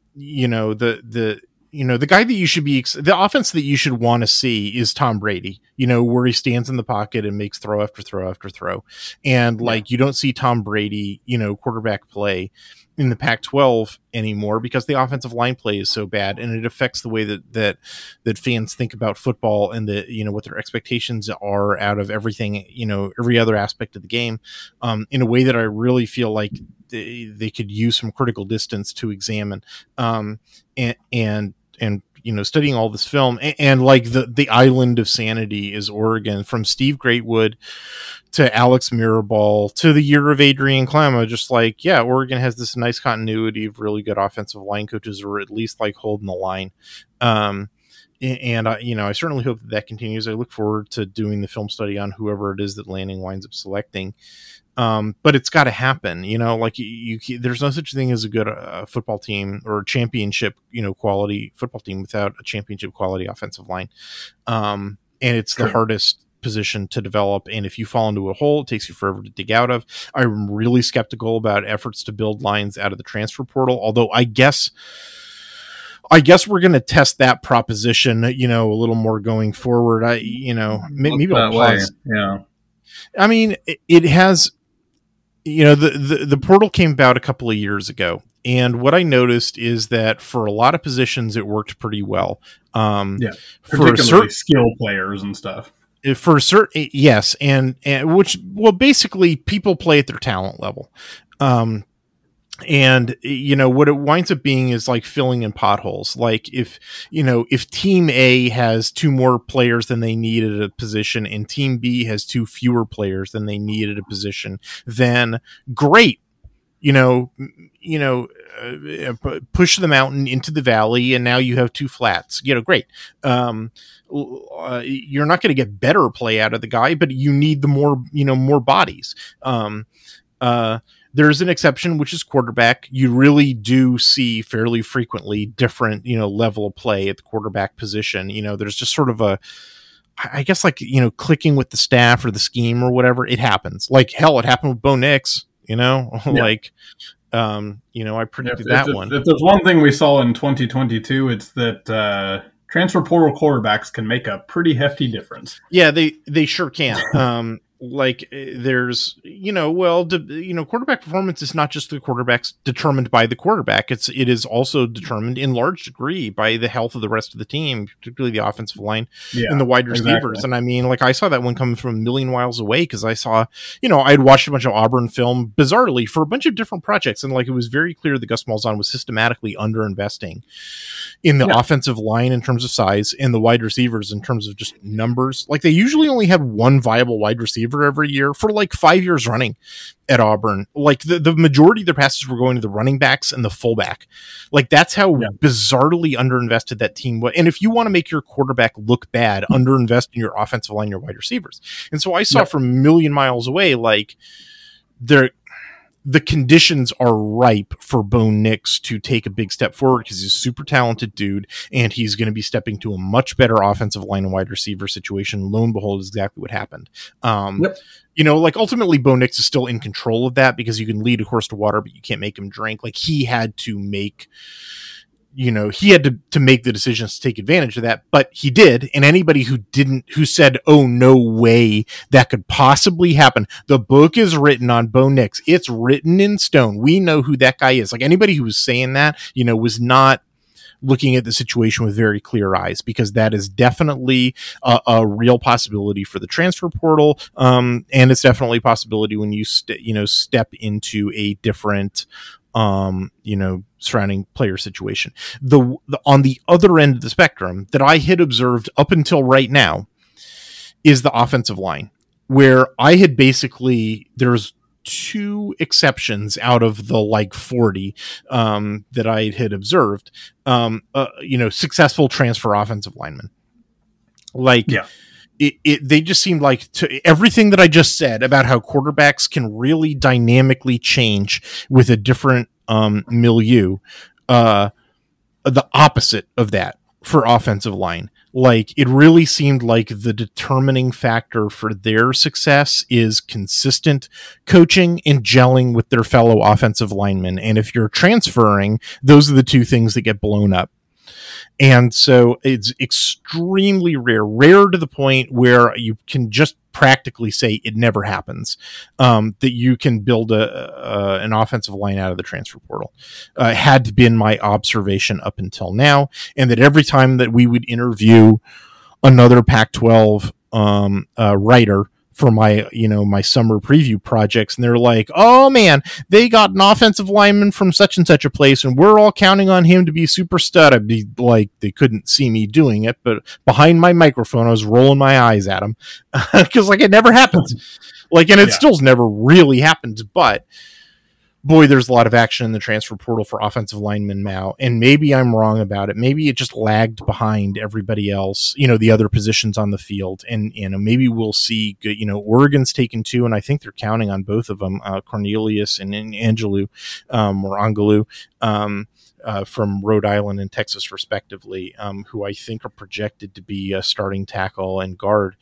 the guy that you should be, the offense that you should want to see is Tom Brady, where he stands in the pocket and makes throw after throw after throw. And you don't see Tom Brady, quarterback play in the Pac-12 anymore because the offensive line play is so bad, and it affects the way that fans think about football and what their expectations are out of everything, every other aspect of the game, in a way that I really feel like they could use some critical distance to examine, and studying all this film and like the island of sanity is Oregon, from Steve Greatwood to Alex Mirabal to the year of Adrian Klama. Just like, Oregon has this nice continuity of really good offensive line coaches, or at least like holding the line. And I certainly hope that continues. I look forward to doing the film study on whoever it is that Lanning winds up selecting. But it's got to happen, there's no such thing as a good football team or championship, quality football team without a championship quality offensive line. And it's the hardest position to develop. And if you fall into a hole, it takes you forever to dig out of. I'm really skeptical about efforts to build lines out of the transfer portal, although I guess we're going to test that proposition, a little more going forward. Maybe I'll pause. Yeah. I mean, it has, the portal came about a couple of years ago. And what I noticed is that for a lot of positions, it worked pretty well. Particularly skill players and stuff. For certain, yes. And which, well, basically people play at their talent level. And what it winds up being is like filling in potholes. Like if team A has 2 more players than they need at a position and team B has 2 fewer players than they need at a position, then great. Push the mountain into the valley and now you have 2 flats, great. You're not going to get better play out of the guy, but you need the more bodies. There's an exception, which is quarterback. You really do see fairly frequently different, level of play at the quarterback position. There's just sort of I guess clicking with the staff or the scheme or whatever. It happens. Like hell, it happened with Bo Nix, I predicted that one. If there's one thing we saw in 2022, it's that transfer portal quarterbacks can make a pretty hefty difference. Yeah, they sure can. There's, quarterback performance is not just the quarterback's determined by the quarterback. It is also determined in large degree by the health of the rest of the team, particularly the offensive line and the wide receivers. Exactly. And I mean, I saw that one coming from a million miles away because I saw, I had watched a bunch of Auburn film bizarrely for a bunch of different projects. And it was very clear that Gus Malzahn was systematically underinvesting in the offensive line in terms of size and the wide receivers in terms of just numbers. They usually only had one viable wide receiver every year for 5 years running at Auburn. The majority of their passes were going to the running backs and the fullback. That's how bizarrely underinvested that team was. And if you want to make your quarterback look bad, underinvest in your offensive line, your wide receivers. And so I saw from a million miles away, the conditions are ripe for Bo Nix to take a big step forward because he's a super talented dude and he's going to be stepping to a much better offensive line and wide receiver situation. Lo and behold, is exactly what happened. Ultimately Bo Nix is still in control of that because you can lead a horse to water, but you can't make him drink. He had to make, he had to make the decisions to take advantage of that, but he did. And anybody who said, oh, no way that could possibly happen. The book is written on Bo Nix. It's written in stone. We know who that guy is. Anybody who was saying that, was not looking at the situation with very clear eyes, because that is definitely a real possibility for the transfer portal. And it's definitely a possibility when you step into a different, surrounding player situation. On the other end of the spectrum that I had observed up until right now is the offensive line, where I had basically, there's 2 exceptions out of the like 40 that I had observed, successful transfer offensive linemen. Like, Yeah. They just seemed like everything that I just said about how quarterbacks can really dynamically change with a different milieu. The opposite of that for offensive line. Like, it really seemed like the determining factor for their success is consistent coaching and gelling with their fellow offensive linemen. And if you're transferring, those are the 2 things that get blown up. And so it's extremely rare to the point where you can just practically say it never happens, that you can build an offensive line out of the transfer portal. Had been my observation up until now, and that every time that we would interview another Pac-12 writer for my summer preview projects, and they're like, oh man, they got an offensive lineman from such and such a place, and we're all counting on him to be super stud. I'd be like, they couldn't see me doing it, but behind my microphone I was rolling my eyes at them because like it never happens. Like, and it still's never really happened, but boy, there's a lot of action in the transfer portal for offensive linemen now. And maybe I'm wrong about it. Maybe it just lagged behind everybody else, the other positions on the field. And, maybe we'll see good, Oregon's taken 2, and I think they're counting on both of them, Cornelius and Angelou, or Angelou, from Rhode Island and Texas, respectively, who I think are projected to be a starting tackle and guard.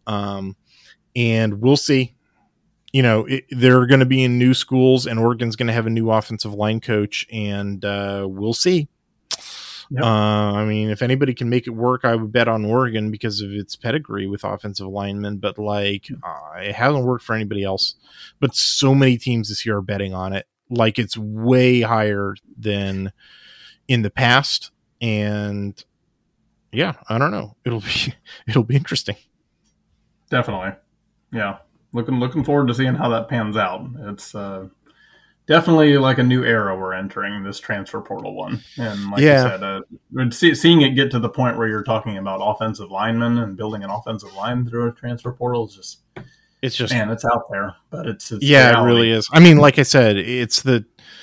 And we'll see. They're going to be in new schools, and Oregon's going to have a new offensive line coach, and we'll see. Yep. I mean, if anybody can make it work, I would bet on Oregon because of its pedigree with offensive linemen, but like it hasn't worked for anybody else. But so many teams this year are betting on it. Like, it's way higher than in the past. And yeah, I don't know. It'll be interesting. Definitely. Yeah. Looking forward to seeing how that pans out. It's definitely like a new era we're entering, this transfer portal one. And like you said, seeing it get to the point where you're talking about offensive linemen and building an offensive line through a transfer portal is just man, it's out there. But it's reality. It really is. I mean, like I said, it's the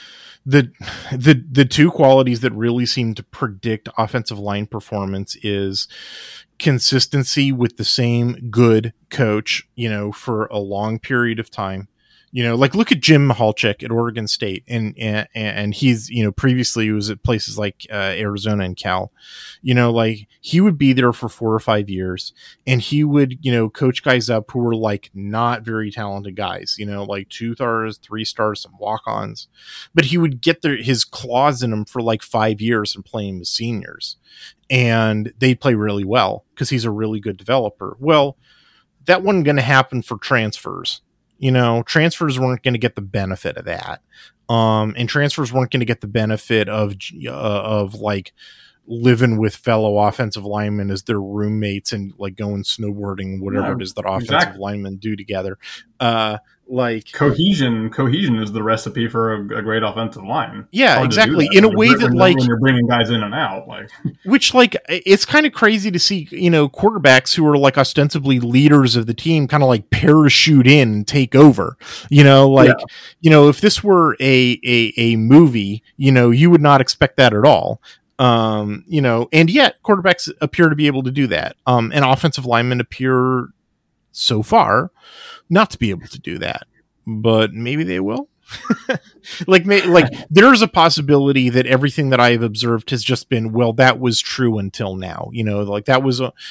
2 qualities that really seem to predict offensive line performance is consistency with the same good coach, for a long period of time. Like, look at Jim Mihalchik at Oregon State, and he's, previously he was at places like Arizona and Cal. Like, he would be there for 4 or 5 years, and he would, coach guys up who were like not very talented guys, like 2 stars, 3 stars, some walk-ons, but he would get his claws in them for like 5 years and play them as seniors, and they play really well because he's a really good developer. Well, that wasn't going to happen for transfers. Transfers weren't going to get the benefit of that. And transfers weren't going to get the benefit of like living with fellow offensive linemen as their roommates and like going snowboarding, whatever it is that offensive linemen do together. Like cohesion is the recipe for a great offensive line. Yeah, exactly. In a way that like when you're bringing guys in and out, like which like it's kind of crazy to see, quarterbacks who are like ostensibly leaders of the team kind of like parachute in and take over. If this were a movie, you would not expect that at all. And yet quarterbacks appear to be able to do that. And offensive linemen appear so far not to be able to do that, but maybe they will. like there's a possibility that everything that I have observed has just been, well, that was true until now, like that was the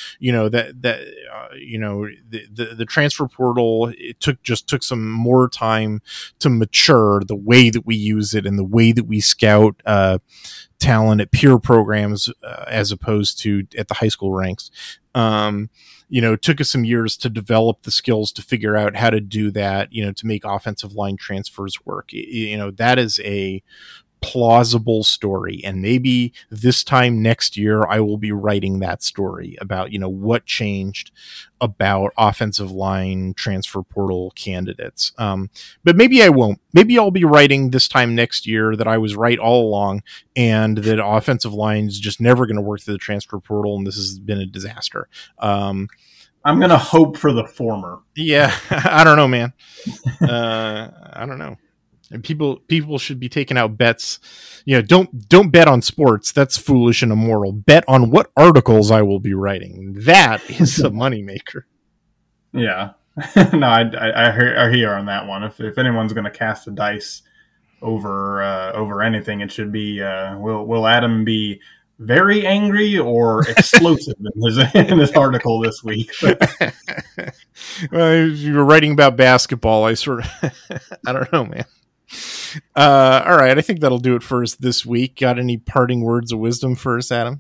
transfer portal, it took some more time to mature the way that we use it and the way that we scout talent at peer programs as opposed to at the high school ranks. It took us some years to develop the skills to figure out how to do that, to make offensive line transfers work. That is a plausible story. And maybe this time next year, I will be writing that story about, what changed about offensive line transfer portal candidates. But maybe I won't. Maybe I'll be writing this time next year that I was right all along and that offensive line is just never going to work through the transfer portal and this has been a disaster. I'm going to hope for the former. Yeah, I don't know, man. I don't know. And people should be taking out bets. Don't bet on sports. That's foolish and immoral. Bet on what articles I will be writing. That is a moneymaker. Yeah. No, I hear you on that one. If anyone's going to cast a dice over anything, it should be will Adam be very angry or explosive in his article this week? Well, if you were writing about basketball, I don't know, man. All right, I think that'll do it for us this week. Got any parting words of wisdom for us, Adam?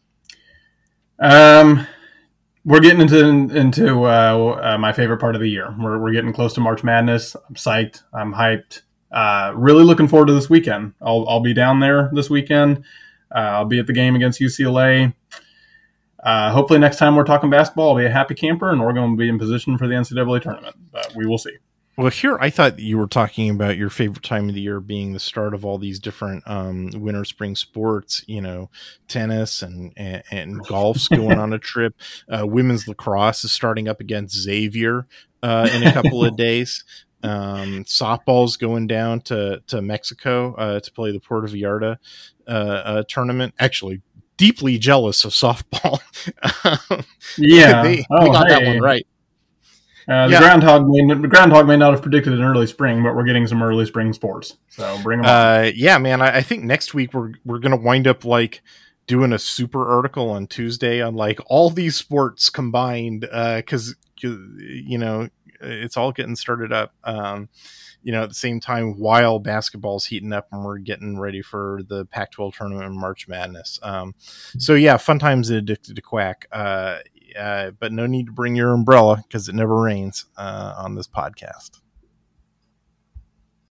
We're getting into my favorite part of the year. We're getting close to March Madness. I'm psyched. I'm hyped. Really looking forward to this weekend. I'll be down there this weekend. I'll be at the game against UCLA. Hopefully next time we're talking basketball, I'll be a happy camper and we're going to be in position for the NCAA tournament. But we will see. Well, here, I thought you were talking about your favorite time of the year being the start of all these different winter, spring sports, tennis and golf's going on a trip. Women's lacrosse is starting up against Xavier in a couple of days. Softball's going down to Mexico to play the Puerto Vallarta tournament. Actually, deeply jealous of softball. Yeah, they got that one right. The groundhog may not have predicted an early spring, but we're getting some early spring sports. So bring them on. Yeah, man. I think next week we're gonna wind up doing a super article on Tuesday on all these sports combined, because it's all getting started up. At the same time while basketball's heating up and we're getting ready for the Pac-12 tournament and March Madness. So yeah, fun times at Addicted to Quack. But no need to bring your umbrella because it never rains on this podcast.